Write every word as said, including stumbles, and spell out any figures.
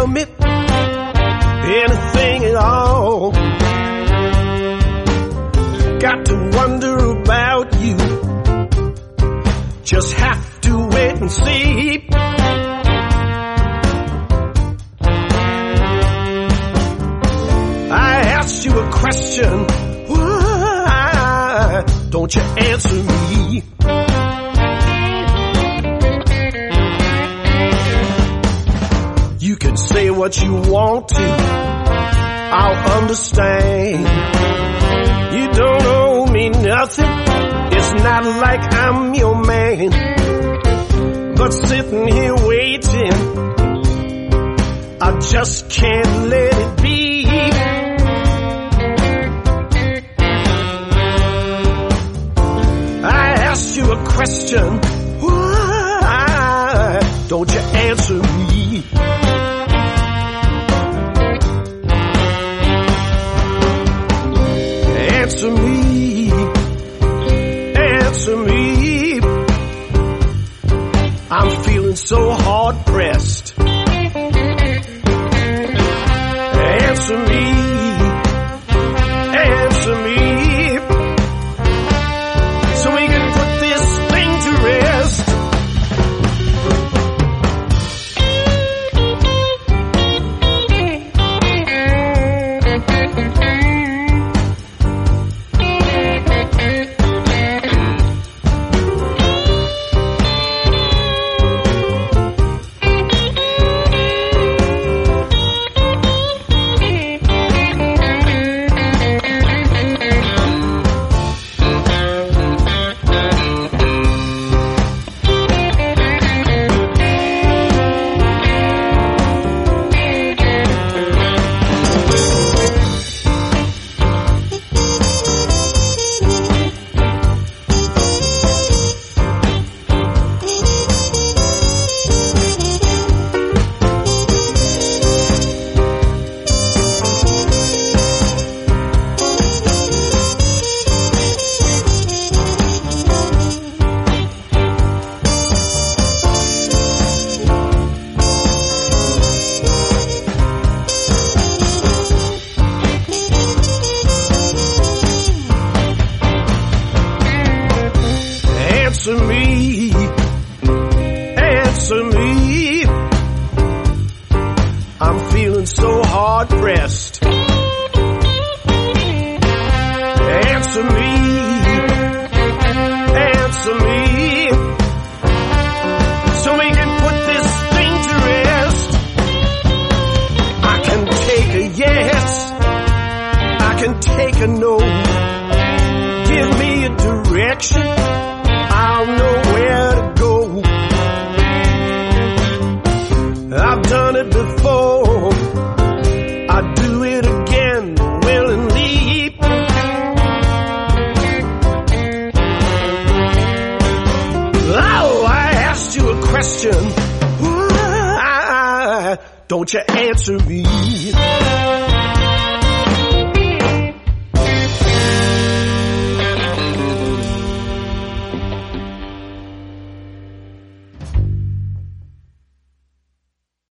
tell me anything at all. Got to wonder about you. Just have to wait and see. I asked you a question. Why don't you answer me? You can say what you want to, I'll understand. You don't owe me nothing, it's not like I'm your man. But sitting here waiting, I just can't let it be. I asked you a question, why don't you answer me? Answer me, answer me. I'm feeling so hard pressed. Answer me, answer me, so we can put this thing to rest. Answer me, answer me. I'm feeling so hard pressed. Answer me, answer me, so we can put this thing to rest. I can take a yes, I can take a no. Give me a direction, I'll know where to go. I've done it before, I'd do it again willingly. Oh, I asked you a question, why don't you answer me?